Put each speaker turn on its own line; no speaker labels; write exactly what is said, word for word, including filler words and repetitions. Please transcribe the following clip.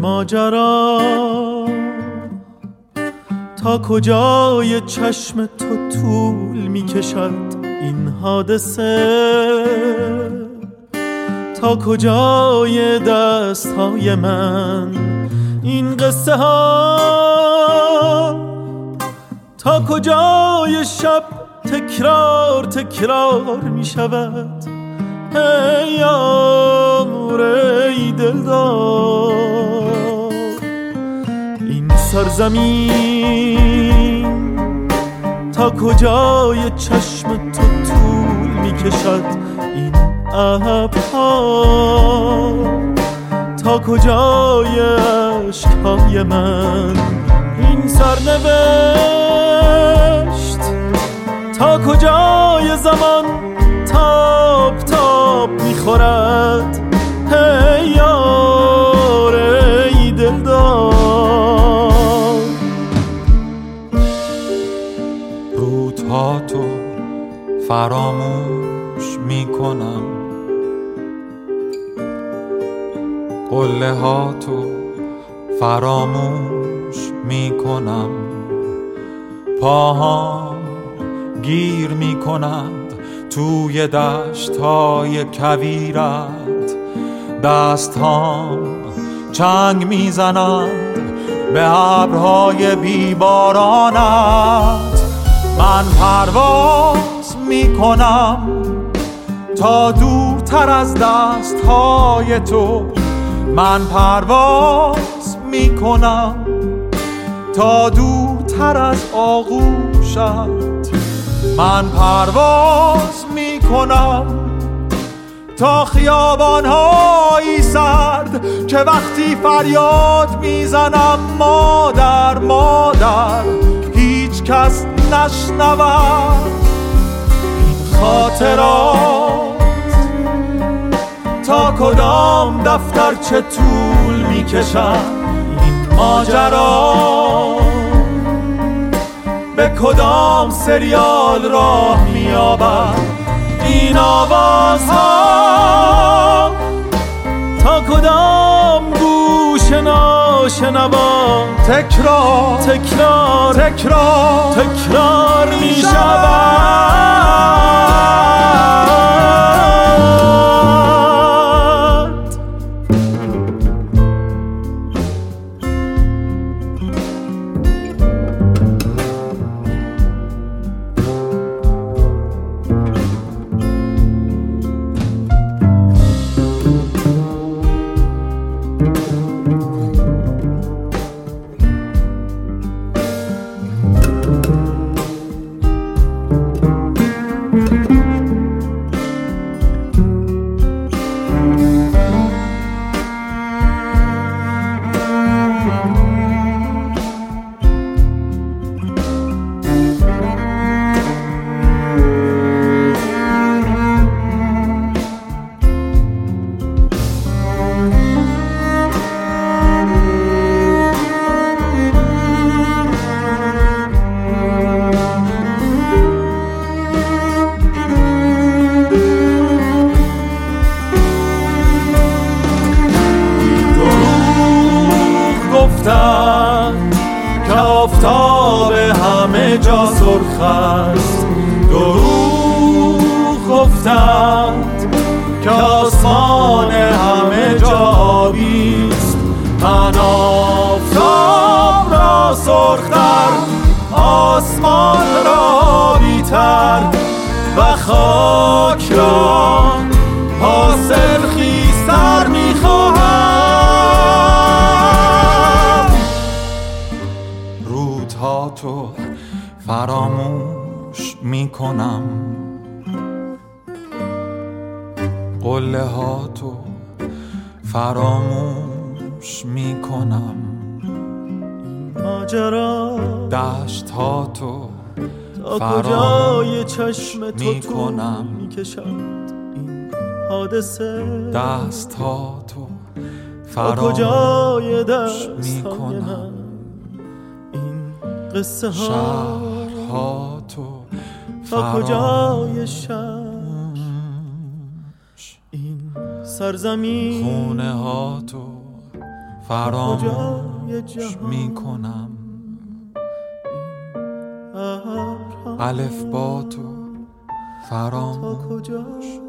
ماجرا تا کجای چشم تو طول میکشد این حادثه، تا کجای دستهای من این قصه ها، تا کجای شب تکرار تکرار می شود ای یار ای دلدار. این سرزمین تا کجای چشم تو طول می کشد این ابرها، تا کجای عشقهای من این سرنوشت، تا کجای زمان تاب تاب میخورد ای یار ای دلدار.
روزها تو فراموش میکنم، قله ها تو فراموش میکنم، پاهام گیر میکنند توی دشت های کویرت، دست هام چنگ میزنند به ابرهای بیبارانت. من پرواز میکنم تا دورتر از دست های تو، من پرواز میکنم تا دورتر از آغوشت، من پرواز میکنم تا خیابان‌های سرد که وقتی فریاد میزنم مادر مادر هیچ کس نشنود این خاطرات، تا کدام دفتر چه طول میکشد این ماجرا، به کدام سریال راه میابد این آوازها، تا کدام گوش ناشنوا تکرار تکرار تکرار تکرار میشود. که آفتاب همه جا سرخ است، دروغ گفتند که آسمان همه جا آبی است. من آفتاب را سرختر، آسمان را بیتر و خاک را حاصل خیزتر میخواهم. رودها تو فراموش میکنم، قله ها تو فراموش میکنم،
ماجرا
دشت ها تو
تا کجای چشم تو طول میکشد این حادثه،
دست ها تو
فراموش
میکنم،
این قصه ها
شهرها تو
تا کجای شب این سرزمین،
خونه ها تو فراموش می کنم الف با تو فراموش